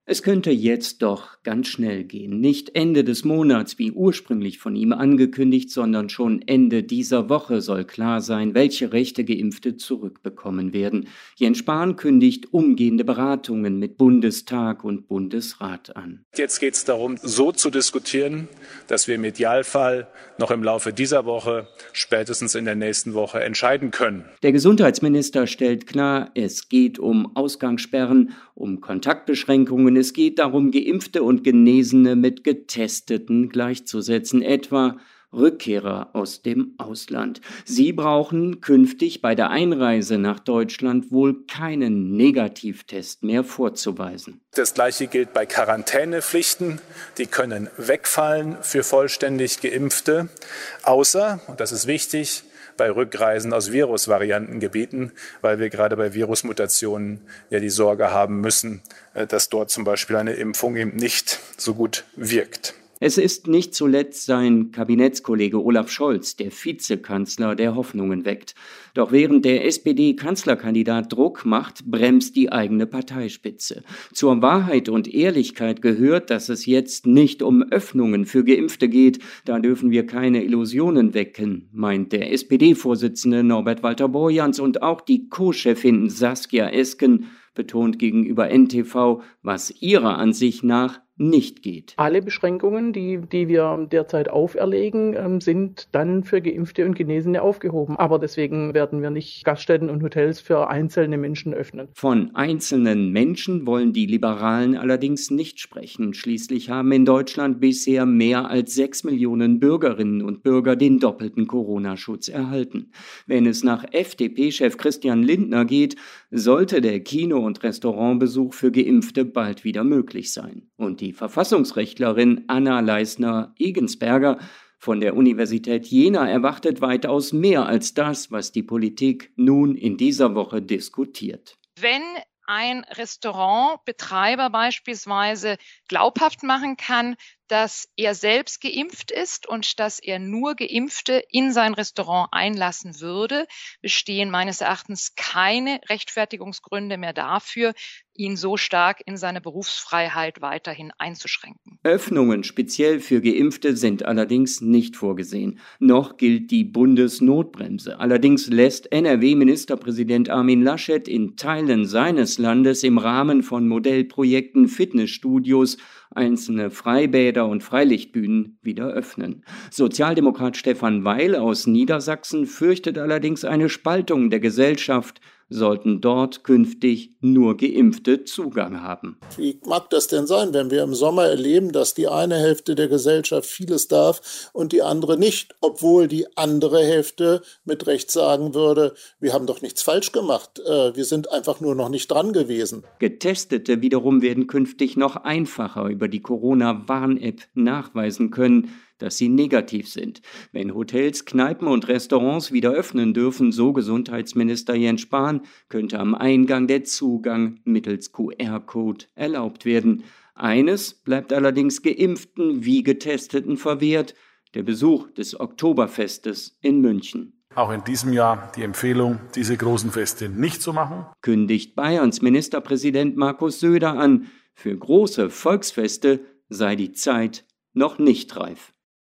Es könnte jetzt doch ganz schnell gehen. Nicht Ende des Monats, wie ursprünglich von ihm angekündigt, sondern schon Ende dieser Woche soll klar sein, welche Rechte Geimpfte zurückbekommen werden. Jens Spahn kündigt umgehende Beratungen mit Bundestag und Bundesrat an. Jetzt geht es darum, so zu diskutieren, dass wir im Idealfall noch im Laufe dieser Woche, spätestens in der nächsten Woche entscheiden können. Der Gesundheitsminister stellt klar, es geht um Ausgangssperren, um Kontaktbeschränkungen. Es geht darum, Geimpfte und Genesene mit Getesteten gleichzusetzen, etwa Rückkehrer aus dem Ausland. Sie brauchen künftig bei der Einreise nach Deutschland wohl keinen Negativtest mehr vorzuweisen. Das Gleiche gilt bei Quarantänepflichten. Die können wegfallen für vollständig Geimpfte, außer, und das ist wichtig, bei Rückreisen aus Virusvariantengebieten, weil wir gerade bei Virusmutationen ja die Sorge haben müssen, dass dort zum Beispiel eine Impfung eben nicht so gut wirkt. Es ist nicht zuletzt sein Kabinettskollege Olaf Scholz, der Vizekanzler, der Hoffnungen weckt. Doch während der SPD-Kanzlerkandidat Druck macht, bremst die eigene Parteispitze. Zur Wahrheit und Ehrlichkeit gehört, dass es jetzt nicht um Öffnungen für Geimpfte geht. Da dürfen wir keine Illusionen wecken, meint der SPD-Vorsitzende Norbert Walter-Borjans, und auch die Co-Chefin Saskia Esken betont gegenüber NTV, was ihrer Ansicht nach nicht geht. Alle Beschränkungen, die wir derzeit auferlegen, sind dann für Geimpfte und Genesene aufgehoben. Aber deswegen werden wir nicht Gaststätten und Hotels für einzelne Menschen öffnen. Von einzelnen Menschen wollen die Liberalen allerdings nicht sprechen. Schließlich haben in Deutschland bisher mehr als 6 Millionen Bürgerinnen und Bürger den doppelten Corona-Schutz erhalten. Wenn es nach FDP-Chef Christian Lindner geht, sollte der Kino- und Restaurantbesuch für Geimpfte bald wieder möglich sein. Und die Verfassungsrechtlerin Anna Leisner-Egensberger von der Universität Jena erwartet weitaus mehr als das, was die Politik nun in dieser Woche diskutiert. Wenn ein Restaurantbetreiber beispielsweise glaubhaft machen kann, dass er selbst geimpft ist und dass er nur Geimpfte in sein Restaurant einlassen würde, bestehen meines Erachtens keine Rechtfertigungsgründe mehr dafür, ihn so stark in seine Berufsfreiheit weiterhin einzuschränken. Öffnungen speziell für Geimpfte sind allerdings nicht vorgesehen. Noch gilt die Bundesnotbremse. Allerdings lässt NRW-Ministerpräsident Armin Laschet in Teilen seines Landes im Rahmen von Modellprojekten Fitnessstudios einzelne Freibäder und Freilichtbühnen wieder öffnen. Sozialdemokrat Stefan Weil aus Niedersachsen fürchtet allerdings eine Spaltung der Gesellschaft, sollten dort künftig nur Geimpfte Zugang haben. Wie mag das denn sein, wenn wir im Sommer erleben, dass die eine Hälfte der Gesellschaft vieles darf und die andere nicht, obwohl die andere Hälfte mit Recht sagen würde, wir haben doch nichts falsch gemacht, wir sind einfach nur noch nicht dran gewesen. Getestete wiederum werden künftig noch einfacher über die Corona-Warn-App nachweisen können, dass sie negativ sind. Wenn Hotels, Kneipen und Restaurants wieder öffnen dürfen, so Gesundheitsminister Jens Spahn, könnte am Eingang der Zugang mittels QR-Code erlaubt werden. Eines bleibt allerdings Geimpften wie Getesteten verwehrt: der Besuch des Oktoberfestes in München. Auch in diesem Jahr die Empfehlung, diese großen Feste nicht zu machen. Kündigt Bayerns Ministerpräsident Markus Söder an, für große Volksfeste sei die Zeit noch nicht reif.